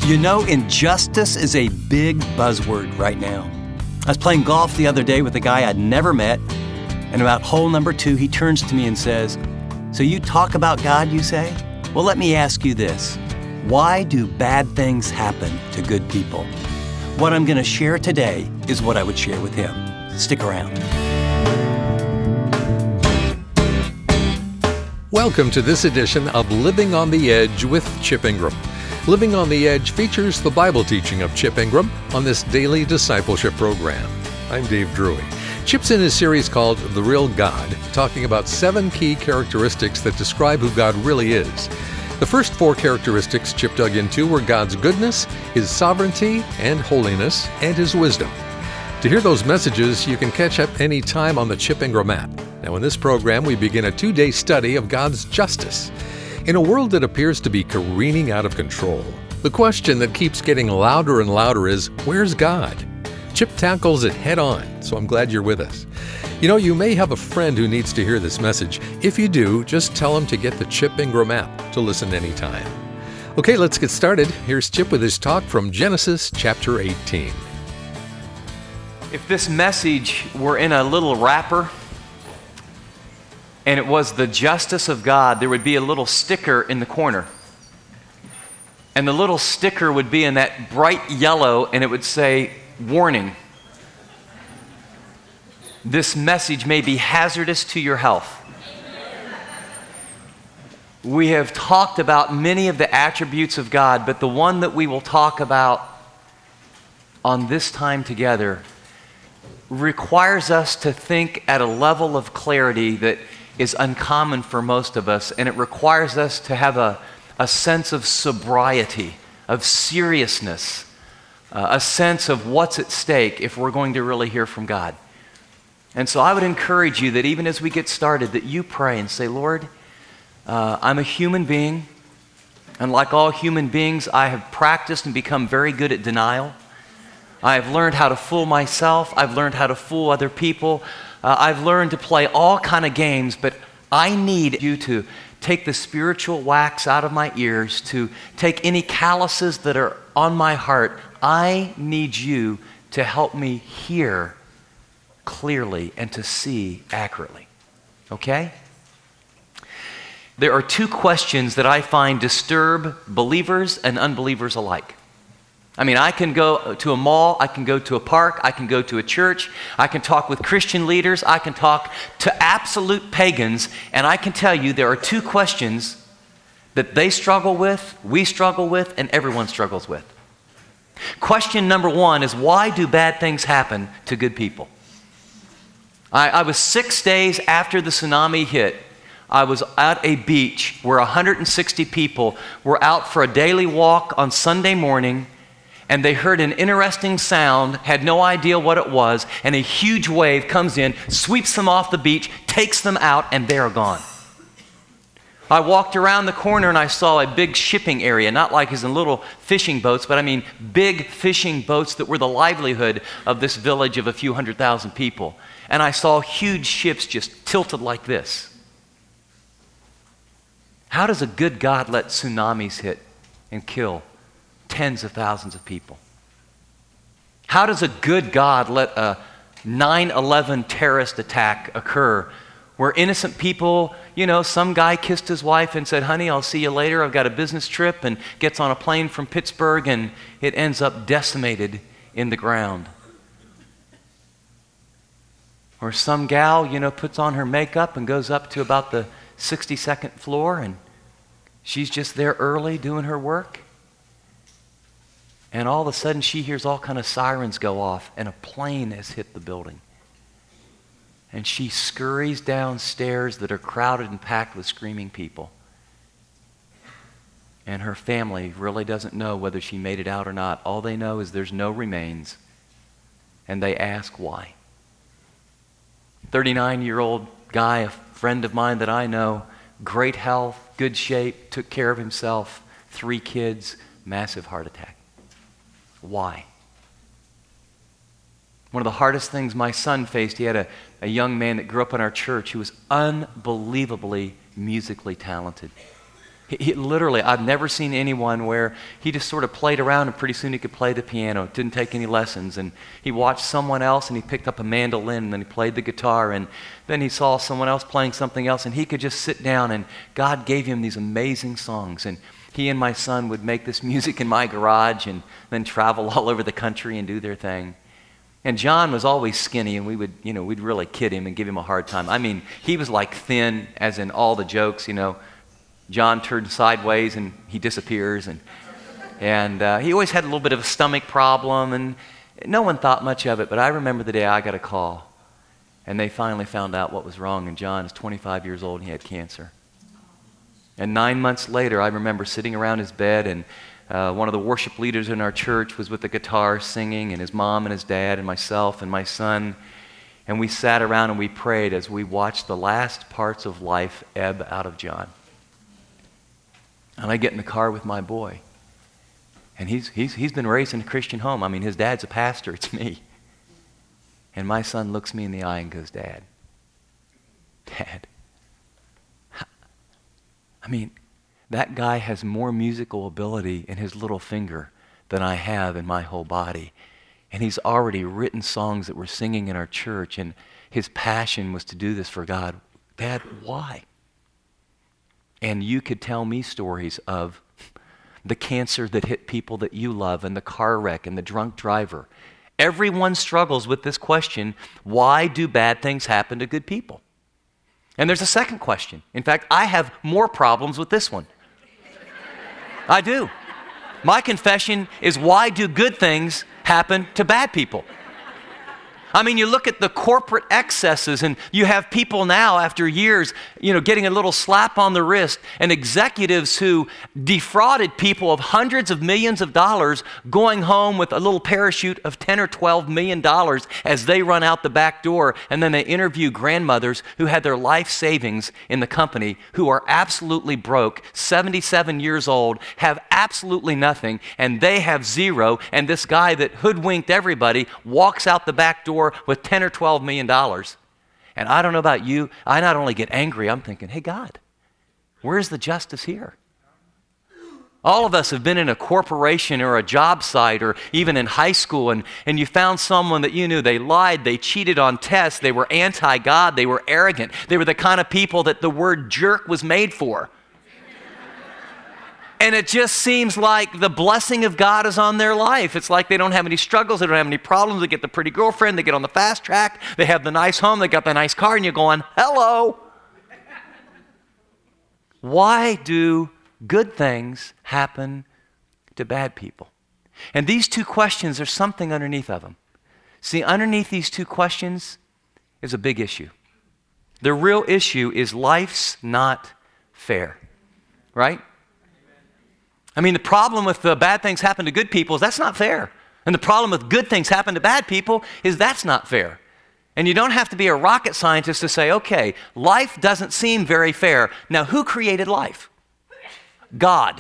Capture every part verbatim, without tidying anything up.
You know, injustice is a big buzzword right now. I was playing golf the other day with a guy I'd never met, and about hole number two, he turns to me and says, "So you talk about God, you say? Well, let me ask you this. Why do bad things happen to good people?" What I'm going to share today is what I would share with him. Stick around. Welcome to this edition of Living on the Edge with Chip Ingram. Living on the Edge features the Bible teaching of Chip Ingram on this daily discipleship program. I'm Dave Drury. Chip's in his series called The Real God, talking about seven key characteristics that describe who God really is. The first four characteristics Chip dug into were God's goodness, His sovereignty and holiness, and His wisdom. To hear those messages, you can catch up any time on the Chip Ingram app. Now, in this program, we begin a two-day study of God's justice. In a world that appears to be careening out of control, the question that keeps getting louder and louder is, where's God? Chip tackles it head on, so I'm glad you're with us. You know, you may have a friend who needs to hear this message. If you do, just tell them to get the Chip Ingram app to listen anytime. Okay, let's get started. Here's Chip with his talk from Genesis chapter eighteen. If this message were in a little wrapper, and it was the justice of God, there would be a little sticker in the corner. And the little sticker would be in that bright yellow, and it would say, "Warning. This message may be hazardous to your health." We have talked about many of the attributes of God, but the one that we will talk about on this time together requires us to think at a level of clarity that is uncommon for most of us, and it requires us to have a, a sense of sobriety, of seriousness, uh, a sense of what's at stake if we're going to really hear from God. And so I would encourage you that even as we get started, that you pray and say, "Lord, uh, I'm a human being, and like all human beings, I have practiced and become very good at denial. I have learned how to fool myself. I've learned how to fool other people. Uh, I've learned to play all kind of games, but I need you to take the spiritual wax out of my ears, to take any calluses that are on my heart. I need you to help me hear clearly and to see accurately." Okay? There are two questions that I find disturb believers and unbelievers alike. I mean, I can go to a mall, I can go to a park, I can go to a church, I can talk with Christian leaders, I can talk to absolute pagans, and I can tell you there are two questions that they struggle with, we struggle with, and everyone struggles with. Question number one is, why do bad things happen to good people? I, I was six days after the tsunami hit. I was at a beach where one hundred sixty people were out for a daily walk on Sunday morning, and they heard an interesting sound, had no idea what it was, and a huge wave comes in, sweeps them off the beach, takes them out, and they're gone. I walked around the corner and I saw a big shipping area, not like as in little fishing boats, but I mean big fishing boats that were the livelihood of this village of a few hundred thousand people. And I saw huge ships just tilted like this. How does a good God let tsunamis hit and kill tens of thousands of people? How does a good God let a nine eleven terrorist attack occur where innocent people, you know, some guy kissed his wife and said, "Honey, I'll see you later. I've got a business trip," and gets on a plane from Pittsburgh and it ends up decimated in the ground? Or some gal, you know, puts on her makeup and goes up to about the sixty-second floor and she's just there early doing her work. And all of a sudden, she hears all kind of sirens go off, and a plane has hit the building. And she scurries downstairs that are crowded and packed with screaming people. And her family really doesn't know whether she made it out or not. All they know is there's no remains, and they ask why. thirty-nine-year-old guy, a friend of mine that I know, great health, good shape, took care of himself, three kids, massive heart attack. Why? One of the hardest things my son faced, he had a, a young man that grew up in our church who was unbelievably musically talented. He, he literally, I've never seen anyone where he just sort of played around and pretty soon he could play the piano, didn't take any lessons. And he watched someone else and he picked up a mandolin and then he played the guitar. And then he saw someone else playing something else and he could just sit down and God gave him these amazing songs. And he and my son would make this music in my garage and then travel all over the country and do their thing. And John was always skinny, and we would, you know, we'd really kid him and give him a hard time. I mean, he was like thin, as in all the jokes, you know. John turned sideways and he disappears, and and uh, he always had a little bit of a stomach problem, and no one thought much of it. But I remember the day I got a call, and they finally found out what was wrong. And John is twenty-five years old, and he had cancer. And nine months later, I remember sitting around his bed, and Uh, one of the worship leaders in our church was with the guitar singing, and his mom and his dad and myself and my son. And we sat around and we prayed as we watched the last parts of life ebb out of John. And I get in the car with my boy. And he's, he's, he's been raised in a Christian home. I mean, his dad's a pastor. It's me. And my son looks me in the eye and goes, Dad, Dad. I mean, that guy has more musical ability in his little finger than I have in my whole body. And he's already written songs that we're singing in our church, and his passion was to do this for God. Dad, why? And you could tell me stories of the cancer that hit people that you love, and the car wreck, and the drunk driver. Everyone struggles with this question, why do bad things happen to good people? And there's a second question. In fact, I have more problems with this one. I do. My confession is, why do good things happen to bad people? I mean, you look at the corporate excesses, and you have people now, after years, you know, getting a little slap on the wrist, and executives who defrauded people of hundreds of millions of dollars going home with a little parachute of ten or twelve million dollars as they run out the back door, and then they interview grandmothers who had their life savings in the company, who are absolutely broke, seventy-seven years old, have absolutely nothing, and they have zero, and this guy that hoodwinked everybody walks out the back door with ten or twelve million dollars. And I don't know about you, I not only get angry, I'm thinking, hey God, where's the justice here? All of us have been in a corporation or a job site or even in high school, and, and you found someone that you knew, they lied, they cheated on tests, they were anti-God, they were arrogant, they were the kind of people that the word jerk was made for. And it just seems like the blessing of God is on their life. It's like they don't have any struggles, they don't have any problems, they get the pretty girlfriend, they get on the fast track, they have the nice home, they got the nice car, and you're going, hello. Why do good things happen to bad people? And these two questions, there's something underneath of them. See, underneath these two questions is a big issue. The real issue is life's not fair, right? I mean, the problem with the bad things happen to good people is that's not fair. And the problem with good things happen to bad people is that's not fair. And you don't have to be a rocket scientist to say, okay, life doesn't seem very fair. Now, who created life? God.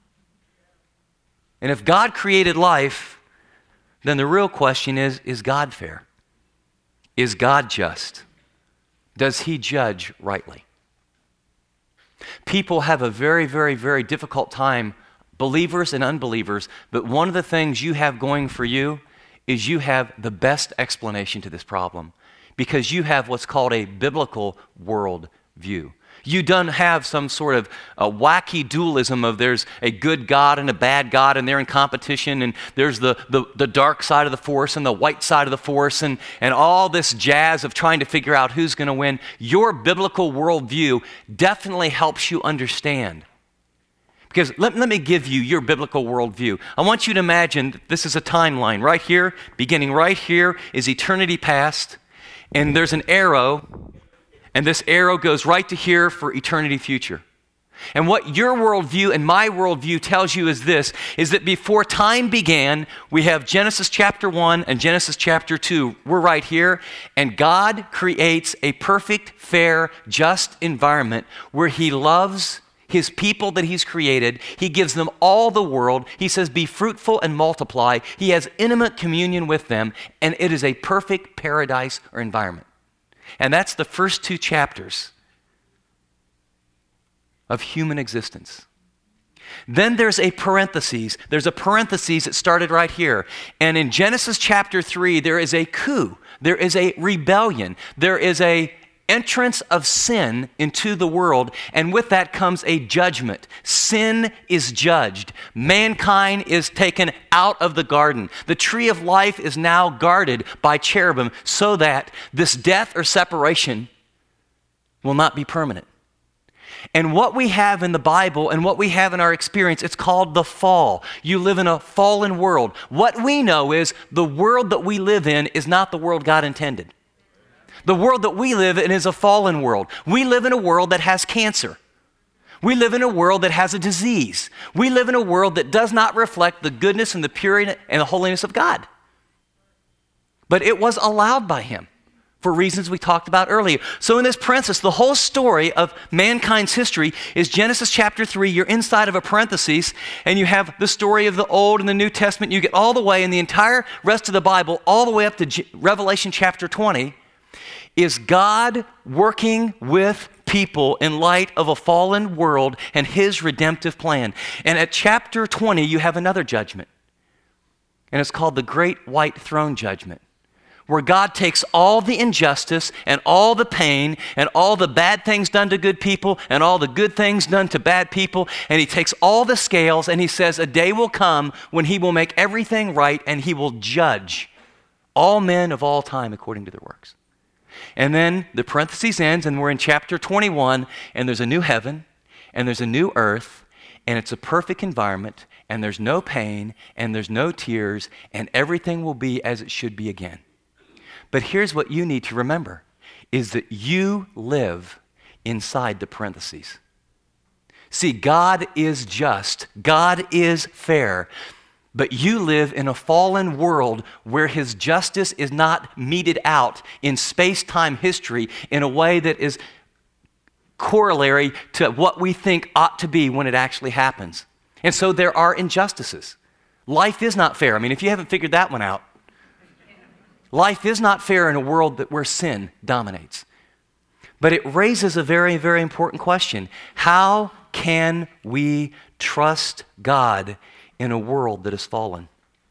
And if God created life, then the real question is, is God fair? Is God just? Does he judge rightly? People have a very, very, very difficult time, believers and unbelievers, but one of the things you have going for you is you have the best explanation to this problem because you have what's called a biblical world view. You don't have some sort of a wacky dualism of there's a good God and a bad God and they're in competition and there's the, the, the dark side of the force and the white side of the force and, and all this jazz of trying to figure out who's going to win. Your biblical worldview definitely helps you understand. Because let, let me give you your biblical worldview. I want you to imagine that this is a timeline. Right here, beginning right here, is eternity past. And there's an arrow, and this arrow goes right to here for eternity future. And what your worldview and my worldview tells you is this, is that before time began, we have Genesis chapter one and Genesis chapter two. We're right here. And God creates a perfect, fair, just environment where he loves his people that he's created. He gives them all the world. He says, be fruitful and multiply. He has intimate communion with them, and it is a perfect paradise or environment. And that's the first two chapters of human existence. Then there's a parenthesis. There's a parenthesis that started right here. And in Genesis chapter three, there is a coup. There is a rebellion. There is a entrance of sin into the world, and with that comes a judgment. Sin is judged. Mankind is taken out of the garden. The tree of life is now guarded by cherubim so that this death or separation will not be permanent. And what we have in the Bible and what we have in our experience, it's called the fall. You live in a fallen world. What we know is the world that we live in is not the world God intended. The world that we live in is a fallen world. We live in a world that has cancer. We live in a world that has a disease. We live in a world that does not reflect the goodness and the purity and the holiness of God. But it was allowed by him for reasons we talked about earlier. So in this parenthesis, the whole story of mankind's history is Genesis chapter three. You're inside of a parenthesis, and you have the story of the Old and the New Testament. You get all the way in the entire rest of the Bible, all the way up to G- Revelation chapter twenty, is God working with people in light of a fallen world and his redemptive plan. And at chapter twenty, you have another judgment. And it's called the Great White Throne Judgment, where God takes all the injustice and all the pain and all the bad things done to good people and all the good things done to bad people, and he takes all the scales and he says a day will come when he will make everything right and he will judge all men of all time according to their works. And then the parenthesis ends, and we're in chapter twenty-one, and there's a new heaven, and there's a new earth, and it's a perfect environment, and there's no pain, and there's no tears, and everything will be as it should be again. But here's what you need to remember, is that you live inside the parentheses. See, God is just. God is fair. But you live in a fallen world where his justice is not meted out in space-time history in a way that is corollary to what we think ought to be when it actually happens. And so there are injustices. Life is not fair. I mean, if you haven't figured that one out, life is not fair in a world that where sin dominates. But it raises a very, very important question. How can we trust God in a world that is fallen?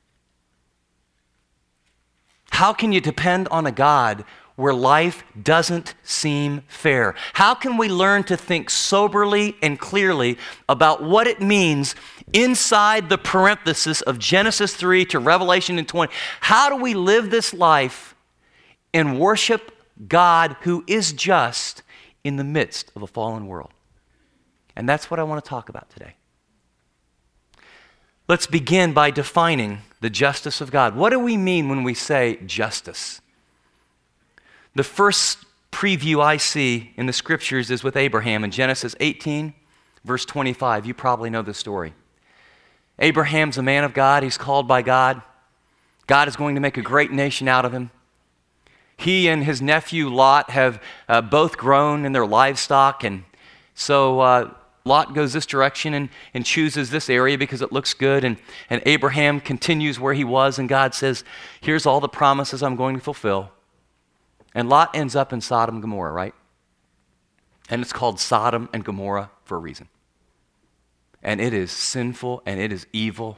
How can you depend on a God where life doesn't seem fair? How can we learn to think soberly and clearly about what it means inside the parenthesis of Genesis three to Revelation twenty? How do we live this life and worship God who is just in the midst of a fallen world? And that's what I want to talk about today. Let's begin by defining the justice of God. What do we mean when we say justice? The first preview I see in the scriptures is with Abraham in Genesis eighteen, verse twenty-five. You probably know the story. Abraham's a man of God. He's called by God. God is going to make a great nation out of him. He and his nephew Lot have uh, both grown in their livestock, and so uh, Lot goes this direction and, and chooses this area because it looks good, and, and Abraham continues where he was, and God says, here's all the promises I'm going to fulfill. And Lot ends up in Sodom and Gomorrah, right? And it's called Sodom and Gomorrah for a reason. And it is sinful and it is evil.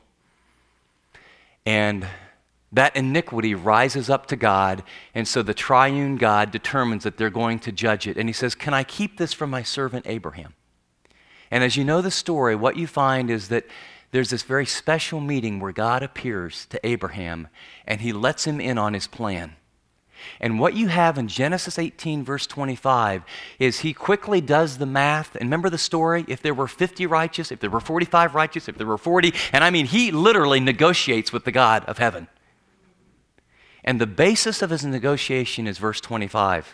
And that iniquity rises up to God, and so the triune God determines that they're going to judge it. And he says, can I keep this from my servant Abraham? And as you know the story, what you find is that there's this very special meeting where God appears to Abraham, and he lets him in on his plan. And what you have in Genesis eighteen, verse twenty-five, is he quickly does the math. And remember the story? If there were fifty righteous, if there were forty-five righteous, if there were forty, and I mean, he literally negotiates with the God of heaven. And the basis of his negotiation is verse twenty-five.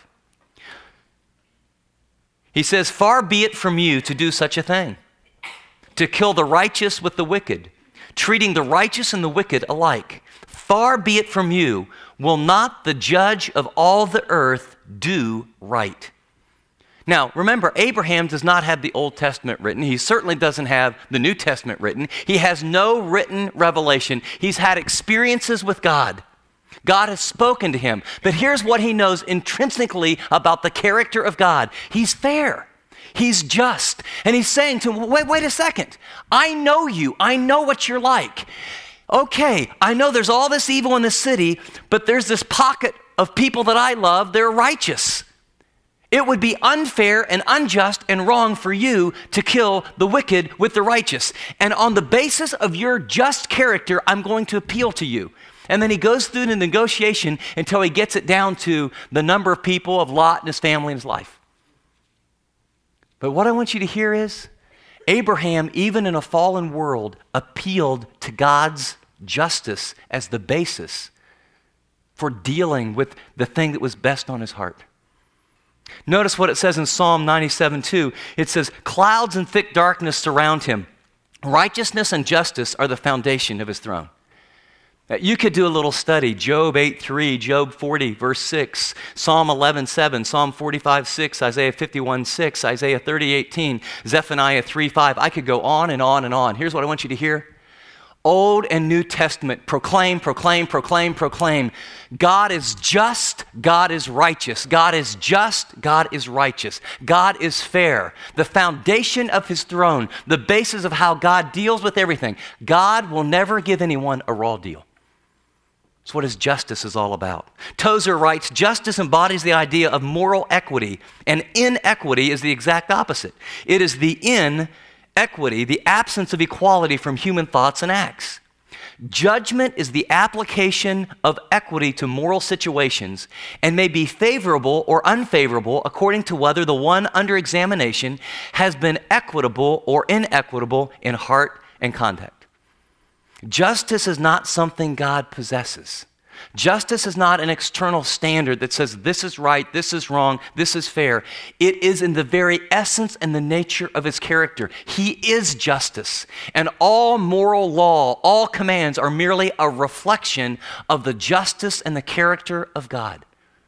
He says, far be it from you to do such a thing, to kill the righteous with the wicked, treating the righteous and the wicked alike. Far be it from you, will not the judge of all the earth do right? Now, remember, Abraham does not have the Old Testament written. He certainly doesn't have the New Testament written. He has no written revelation. He's had experiences with God. God has spoken to him. But here's what he knows intrinsically about the character of God. He's fair. He's just. And he's saying to him, wait, wait a second. I know you. I know what you're like. Okay, I know there's all this evil in the city, but there's this pocket of people that I love. They're righteous. It would be unfair and unjust and wrong for you to kill the wicked with the righteous. And on the basis of your just character, I'm going to appeal to you. And then he goes through the negotiation until he gets it down to the number of people of Lot and his family and his life. But what I want you to hear is, Abraham, even in a fallen world, appealed to God's justice as the basis for dealing with the thing that was best on his heart. Notice what it says in Psalm ninety-seven two. It says, clouds and thick darkness surround him. Righteousness and justice are the foundation of his throne. You could do a little study. Job eight three, Job forty, verse six, Psalm eleven seven, Psalm forty-five six, Isaiah fifty-one six, Isaiah thirty eighteen, Zephaniah three five. I could go on and on and on. Here's what I want you to hear. Old and New Testament, proclaim, proclaim, proclaim, proclaim. God is just, God is righteous. God is just, God is righteous. God is fair. The foundation of his throne, the basis of how God deals with everything. God will never give anyone a raw deal. That's what his justice is all about. Tozer writes, justice embodies the idea of moral equity, and inequity is the exact opposite. It is the inequity, the absence of equality from human thoughts and acts. Judgment is the application of equity to moral situations and may be favorable or unfavorable according to whether the one under examination has been equitable or inequitable in heart and conduct. Justice is not something God possesses. Justice is not an external standard that says this is right, this is wrong, this is fair. It is in the very essence and the nature of his character. He is justice. And all moral law, all commands are merely a reflection of the justice and the character of God.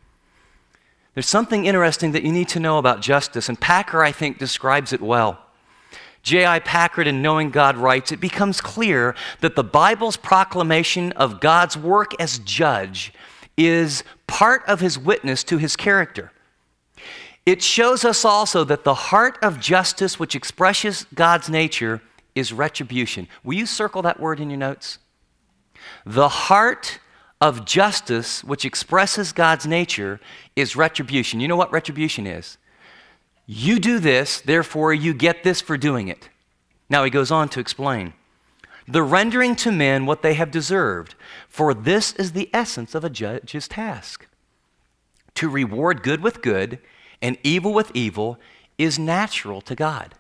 There's something interesting that you need to know about justice, and Packer, I think, describes it well. J I Packer in Knowing God writes, it becomes clear that the Bible's proclamation of God's work as judge is part of his witness to his character. It shows us also that the heart of justice which expresses God's nature is retribution. Will you circle that word in your notes? The heart of justice which expresses God's nature is retribution. You know what retribution is? You do this, therefore you get this for doing it. Now he goes on to explain. The rendering to men what they have deserved, for this is the essence of a judge's task. To reward good with good and evil with evil is natural to God.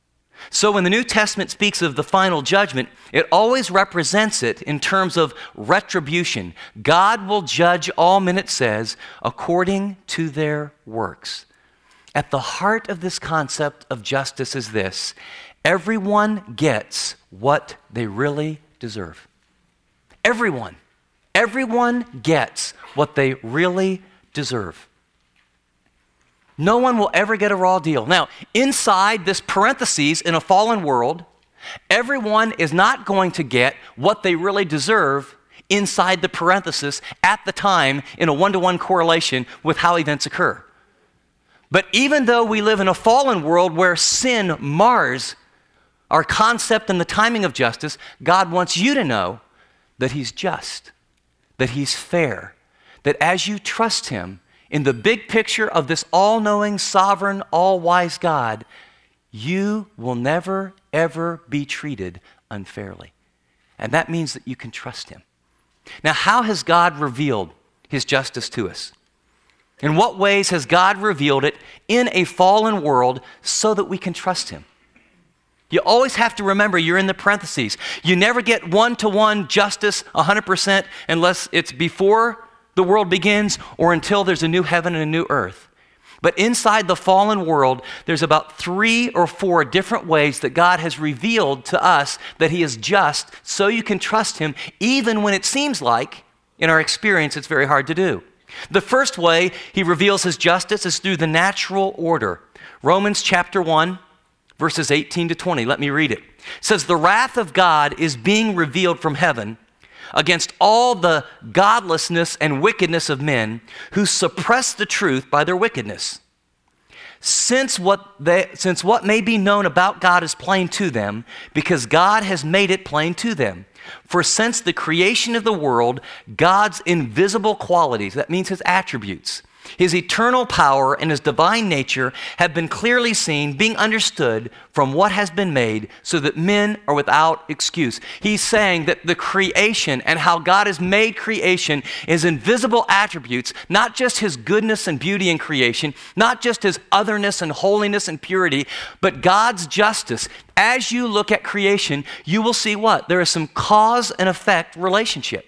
So when the New Testament speaks of the final judgment, it always represents it in terms of retribution. God will judge all men, it says, according to their works. At the heart of this concept of justice is this: everyone gets what they really deserve. Everyone. Everyone gets what they really deserve. No one will ever get a raw deal. Now, inside this parentheses in a fallen world, everyone is not going to get what they really deserve inside the parenthesis at the time in a one-to-one correlation with how events occur. But even though we live in a fallen world where sin mars our concept and the timing of justice, God wants you to know that he's just, that he's fair, that as you trust him in the big picture of this all-knowing, sovereign, all-wise God, you will never, ever be treated unfairly. And that means that you can trust him. Now, how has God revealed his justice to us? In what ways has God revealed it in a fallen world so that we can trust him? You always have to remember you're in the parentheses. You never get one-to-one justice one hundred percent unless it's before the world begins or until there's a new heaven and a new earth. But inside the fallen world, there's about three or four different ways that God has revealed to us that he is just so you can trust him even when it seems like, in our experience, it's very hard to do. The first way he reveals his justice is through the natural order. Romans chapter one, verses eighteen to twenty. Let me read it. It says, the wrath of God is being revealed from heaven against all the godlessness and wickedness of men who suppress the truth by their wickedness. since what, they, since what may be known about God is plain to them, because God has made it plain to them. For since the creation of the world, God's invisible qualities, that means his attributes, his eternal power and his divine nature have been clearly seen, being understood from what has been made, so that men are without excuse. He's saying that the creation and how God has made creation is invisible attributes, not just his goodness and beauty in creation, not just his otherness and holiness and purity, but God's justice. As you look at creation, you will see what? There is some cause and effect relationship.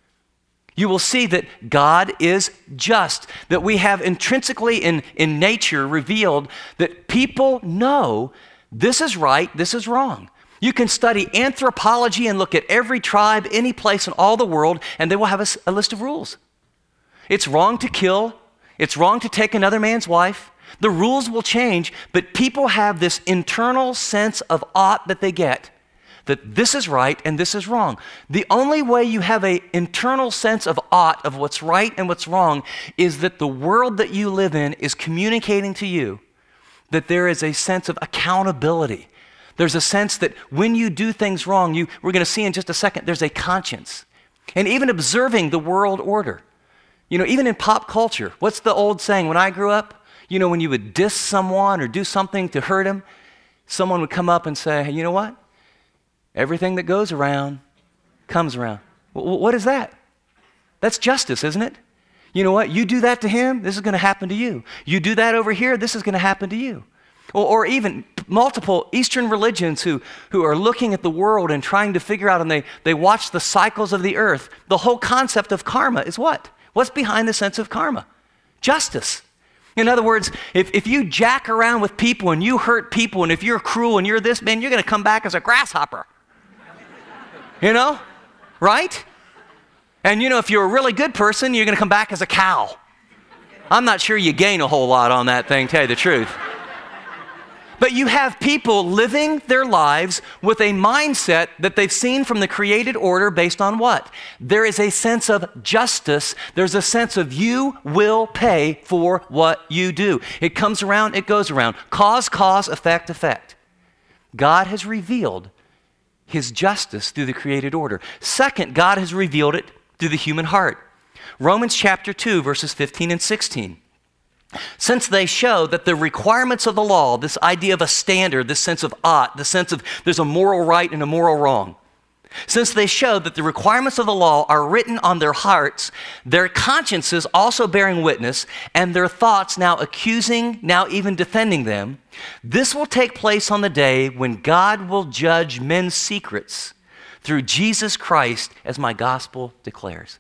You will see that God is just, that we have intrinsically in, in nature revealed that people know this is right, this is wrong. You can study anthropology and look at every tribe, any place in all the world, and they will have a, a list of rules. It's wrong to kill. It's wrong to take another man's wife. The rules will change, but people have this internal sense of ought that they get, that this is right and this is wrong. The only way you have an internal sense of ought, of what's right and what's wrong, is that the world that you live in is communicating to you that there is a sense of accountability. There's a sense that when you do things wrong, you, we're going to see in just a second, there's a conscience. And even observing the world order. You know, even in pop culture, what's the old saying? When I grew up, you know, when you would diss someone or do something to hurt them, someone would come up and say, hey, you know what? Everything that goes around comes around. W- what is that? That's justice, isn't it? You know what? You do that to him, this is going to happen to you. You do that over here, this is going to happen to you. Or, or even multiple Eastern religions who, who are looking at the world and trying to figure out, and they, they watch the cycles of the earth. The whole concept of karma is what? What's behind the sense of karma? Justice. In other words, if, if you jack around with people and you hurt people, and if you're cruel and you're this, man, you're going to come back as a grasshopper. You know, right? And you know, if you're a really good person, you're going to come back as a cow. I'm not sure you gain a whole lot on that thing, tell you the truth. But you have people living their lives with a mindset that they've seen from the created order based on what? There is a sense of justice. There's a sense of you will pay for what you do. It comes around, it goes around. Cause, cause, effect, effect. God has revealed his justice through the created order. Second, God has revealed it through the human heart. Romans chapter two, verses fifteen and sixteen. Since they show that the requirements of the law, this idea of a standard, this sense of ought, the sense of there's a moral right and a moral wrong, since they show that the requirements of the law are written on their hearts, their consciences also bearing witness, and their thoughts now accusing, now even defending them, this will take place on the day when God will judge men's secrets through Jesus Christ, as my gospel declares.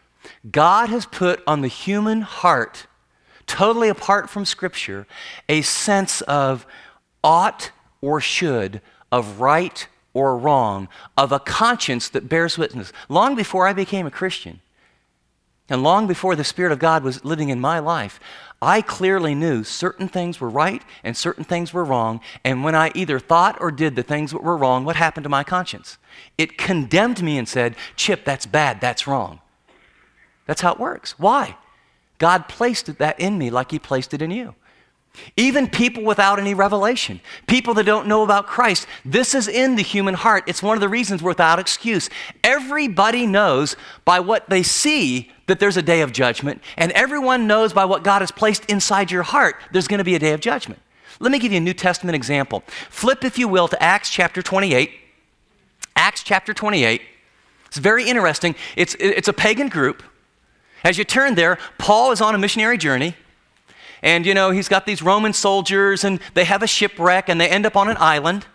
God has put on the human heart, totally apart from Scripture, a sense of ought or should, of right or wrong, of a conscience that bears witness. Long before I became a Christian, and long before the Spirit of God was living in my life, I clearly knew certain things were right and certain things were wrong, and when I either thought or did the things that were wrong, what happened to my conscience? It condemned me and said, Chip, that's bad, that's wrong. That's how it works. Why? God placed that in me like he placed it in you. Even people without any revelation, people that don't know about Christ, this is in the human heart. It's one of the reasons we're without excuse. Everybody knows by what they see that there's a day of judgment, and everyone knows by what God has placed inside your heart there's going to be a day of judgment. Let me give you a New Testament example. Flip, if you will, to Acts chapter twenty-eight. Acts chapter twenty-eight. It's very interesting. It's, it's a pagan group. As you turn there, Paul is on a missionary journey. And, you know, he's got these Roman soldiers, and they have a shipwreck, and they end up on an island.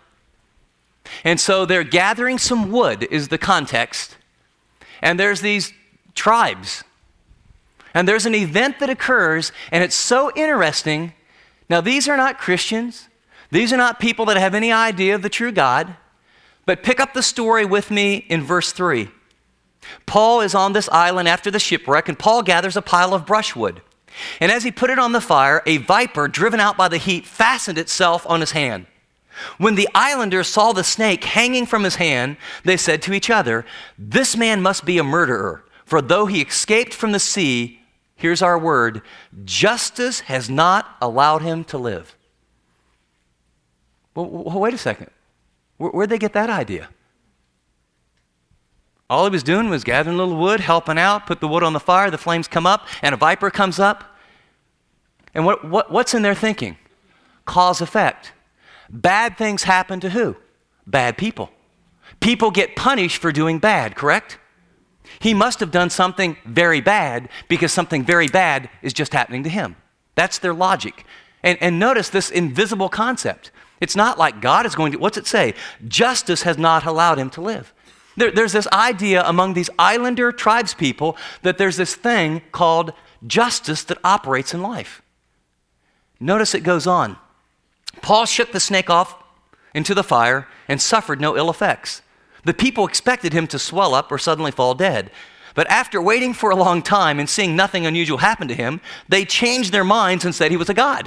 And so they're gathering some wood, is the context. And there's these tribes. And there's an event that occurs, and it's so interesting. Now, these are not Christians. These are not people that have any idea of the true God. But pick up the story with me in verse three. Paul is on this island after the shipwreck, and Paul gathers a pile of brushwood. And as he put it on the fire, a viper, driven out by the heat, fastened itself on his hand. When the islanders saw the snake hanging from his hand, they said to each other, "This man must be a murderer, for though he escaped from the sea, here's our word, justice has not allowed him to live. Well, well wait a second. Where, where'd they get that idea? All he was doing was gathering a little wood, helping out, put the wood on the fire, the flames come up, and a viper comes up. And what, what, what's in their thinking? Cause effect. Bad things happen to who? Bad people. People get punished for doing bad, correct? He must have done something very bad because something very bad is just happening to him. That's their logic. And, and notice this invisible concept. It's not like God is going to, what's it say? Justice has not allowed him to live. There, there's this idea among these islander tribes people that there's this thing called justice that operates in life. Notice it goes on. Paul shook the snake off into the fire and suffered no ill effects. The people expected him to swell up or suddenly fall dead. But after waiting for a long time and seeing nothing unusual happen to him, they changed their minds and said he was a god.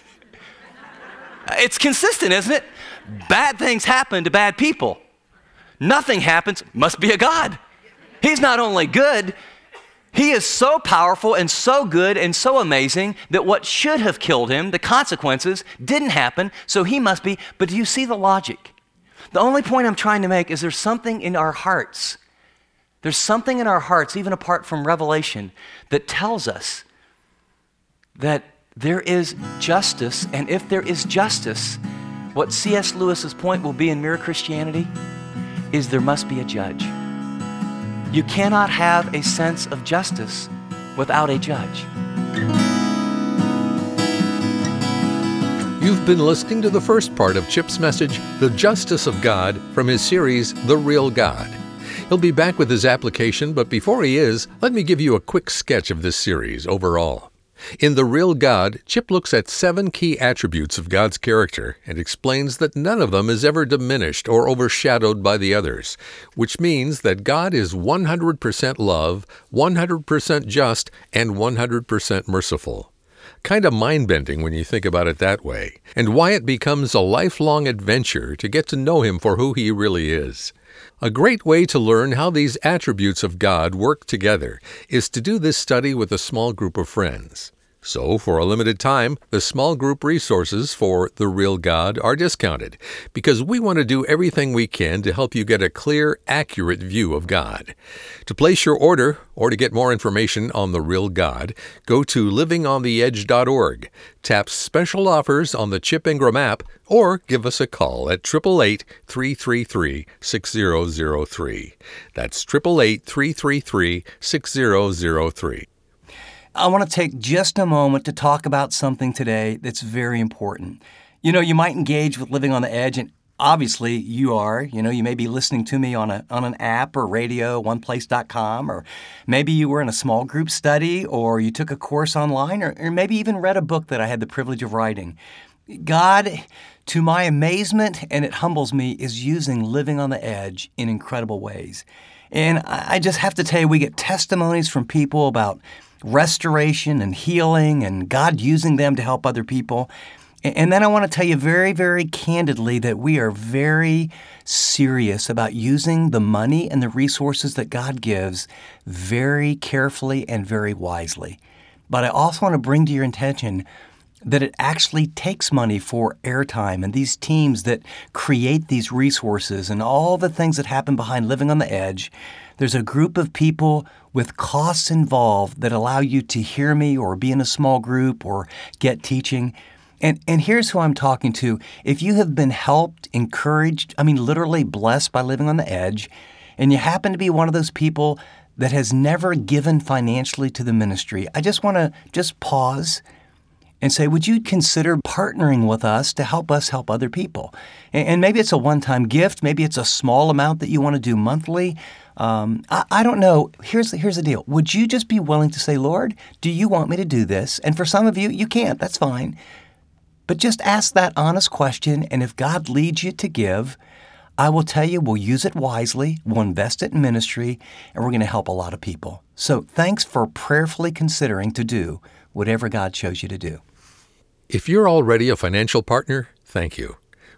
It's consistent, isn't it? Bad things happen to bad people. Nothing happens, must be a god. He's not only good, he is so powerful and so good and so amazing that what should have killed him, the consequences, didn't happen, so he must be. But do you see the logic? The only point I'm trying to make is there's something in our hearts. There's something in our hearts, even apart from revelation, that tells us that there is justice, and if there is justice, what C S Lewis's point will be in Mere Christianity is there must be a judge. You cannot have a sense of justice without a judge. You've been listening to the first part of Chip's message, The Justice of God, from his series, The Real God. He'll be back with his application, but before he is, let me give you a quick sketch of this series overall. In The Real God, Chip looks at seven key attributes of God's character and explains that none of them is ever diminished or overshadowed by the others, which means that God is one hundred percent love, one hundred percent just, and one hundred percent merciful. Kind of mind-bending when you think about it that way, and why it becomes a lifelong adventure to get to know Him for who He really is. A great way to learn how these attributes of God work together is to do this study with a small group of friends. So, for a limited time, the small group resources for The Real God are discounted because we want to do everything we can to help you get a clear, accurate view of God. To place your order or to get more information on The Real God, go to living on the edge dot org, tap Special Offers on the Chip Ingram app, or give us a call at eight eight eight, three three three, six zero zero three. That's eight eight eight, three three three, six zero zero three. I want to take just a moment to talk about something today that's very important. You know, you might engage with Living on the Edge, and obviously you are. You know, you may be listening to me on a on an app or radio, one place dot com, or maybe you were in a small group study, or you took a course online, or, or maybe even read a book that I had the privilege of writing. God, to my amazement, and it humbles me, is using Living on the Edge in incredible ways. And I just have to tell you, we get testimonies from people about restoration and healing and God using them to help other people. And then I want to tell you very, very candidly that we are very serious about using the money and the resources that God gives very carefully and very wisely. But I also want to bring to your attention that it actually takes money for airtime and these teams that create these resources and all the things that happen behind Living on the Edge. There's a group of people with costs involved that allow you to hear me or be in a small group or get teaching. And, and here's who I'm talking to. If you have been helped, encouraged, I mean literally blessed by Living on the Edge, and you happen to be one of those people that has never given financially to the ministry, I just want to just pause and say, would you consider partnering with us to help us help other people? And, and maybe it's a one-time gift. Maybe it's a small amount that you want to do monthly. Um, I, I don't know. Here's the, here's the deal. Would you just be willing to say, Lord, do you want me to do this? And for some of you, you can't. That's fine. But just ask that honest question, and if God leads you to give, I will tell you we'll use it wisely, we'll invest it in ministry, and we're going to help a lot of people. So thanks for prayerfully considering to do whatever God shows you to do. If you're already a financial partner, thank you.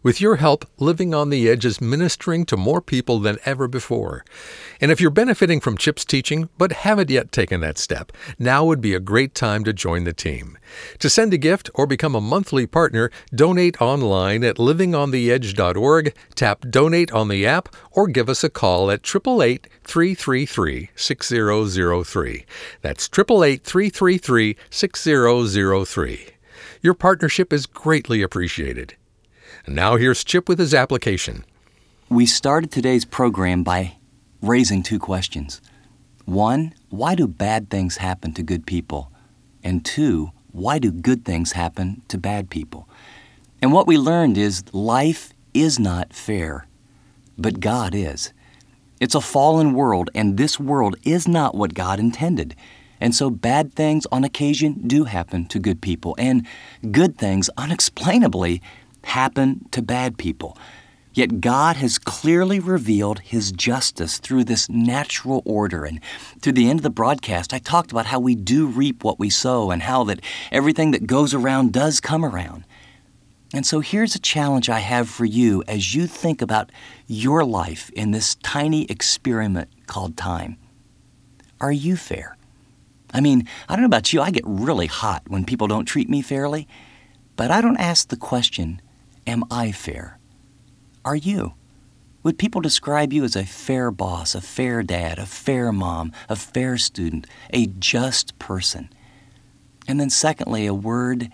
With your help, Living on the Edge is ministering to more people than ever before. And if you're benefiting from Chip's teaching but haven't yet taken that step, now would be a great time to join the team. To send a gift or become a monthly partner, donate online at living on the edge dot org, tap Donate on the app, or give us a call at eight eight eight, three three three, six zero zero three. That's eight eight eight, three three three, six zero zero three. Your partnership is greatly appreciated. And now here's Chip with his application. We started today's program by raising two questions. One, why do bad things happen to good people? And two, why do good things happen to bad people? And what we learned is life is not fair, but God is. It's a fallen world, and this world is not what God intended. And so bad things on occasion do happen to good people, and good things unexplainably happen to bad people. Yet God has clearly revealed His justice through this natural order. And through the end of the broadcast, I talked about how we do reap what we sow and how that everything that goes around does come around. And so here's a challenge I have for you as you think about your life in this tiny experiment called time. Are you fair? I mean, I don't know about you, I get really hot when people don't treat me fairly, but I don't ask the question, am I fair? Are you? Would people describe you as a fair boss, a fair dad, a fair mom, a fair student, a just person? And then secondly, a word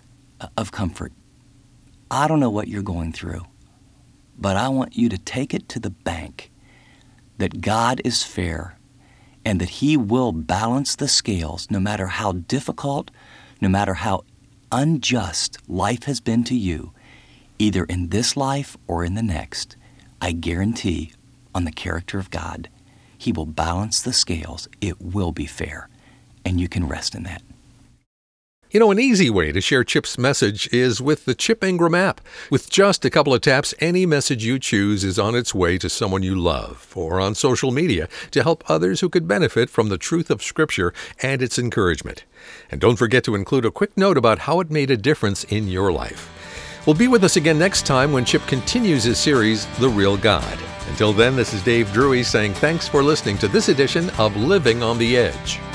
of comfort. I don't know what you're going through, but I want you to take it to the bank that God is fair and that He will balance the scales no matter how difficult, no matter how unjust life has been to you, either in this life or in the next. I guarantee on the character of God, He will balance the scales. It will be fair, and you can rest in that. You know, an easy way to share Chip's message is with the Chip Ingram app. With just a couple of taps, any message you choose is on its way to someone you love, or on social media to help others who could benefit from the truth of Scripture and its encouragement. And don't forget to include a quick note about how it made a difference in your life. Well, be with us again next time when Chip continues his series, The Real God. Until then, this is Dave Drury saying thanks for listening to this edition of Living on the Edge.